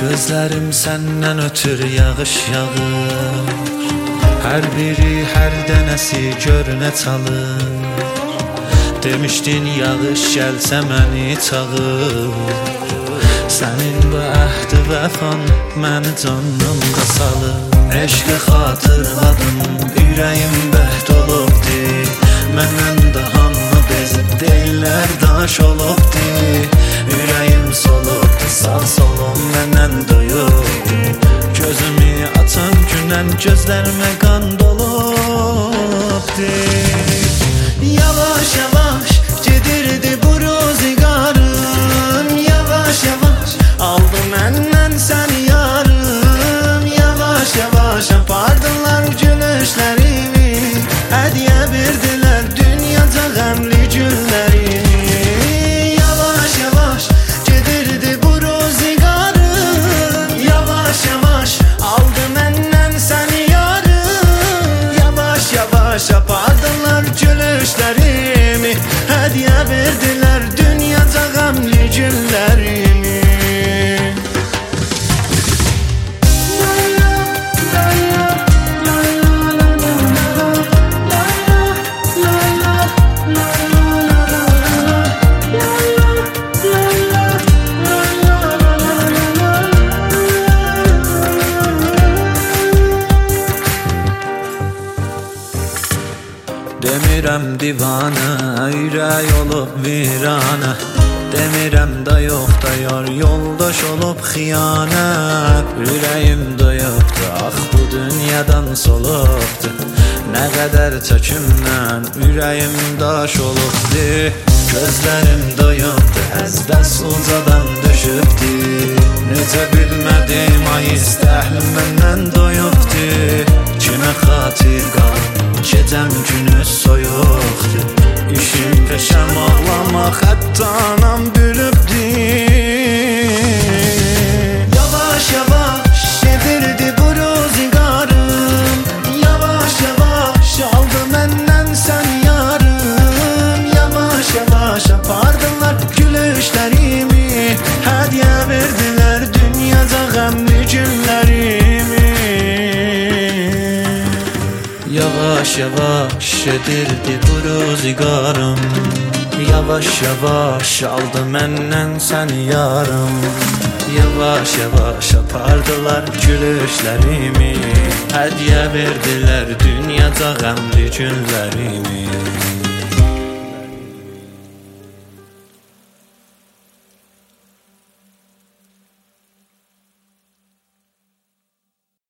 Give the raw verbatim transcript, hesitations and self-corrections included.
Gözlərim səndən ötür yağış yağır, hər biri hər dənəsi görünə çalır. Demişdin yağış gəlsə məni çağır, sənin bu əhd vəfan məni canımda salır. Eşqi xatırladım, ürəyim bəhd olubdi, məndən daha bezib deylər daş olubdi. Ürəyim solubdi, sağ solum məndən doyubdi, gözümü açan günən gözlərimə qan dolubdi. Yavaş yavaş gedirdi bu ruzigarım, yavaş yavaş aldı məndən səni yarım. Yavaş yavaş apardılar gülüşlərimi, hədiyə verdilər dünyaca qəmli günlərimi. Yavaş yavaş gedirdi bu ruzigarım, yavaş yavaş aldı məndən səni yarım. Yavaş yavaş apardılar gülüşlərimi, hədiyə verdilər dünyaca qəmli günlərimi. Demirəm divanə, ürək olub viranə, demirəm da yox da yar, yoldaş olub xiyanət. Ürəyim doyubdu, ax bu dünyadan solubdu, nə qədər çəkimdən ürəyim daş olubdu. Gözlərim doyubdu, əzbəs ucadan düşübdü, necə bilmədim ay istəhlim məndən doyubdu. Kimə xatir qalıb gecəm günü soyuqdur, işim peşəm ağlamaq, hətta anam gülübdü. Yavaş yavaş gedirdi bu ruzigarım, yavaş yavaş aldı məndən səni yarım. Yavaş yavaş apardılar gülüşlərimi, hədiyə verdilər dünyaca qəmli günlərimi. Yavaş yavaş gedirdi bu ruzigarım, yavaş yavaş aldı məndən səni yarım. Yavaş yavaş apardılar gülüşlərimi, hədiyə verdilər dünyaca qəmli günlərimi.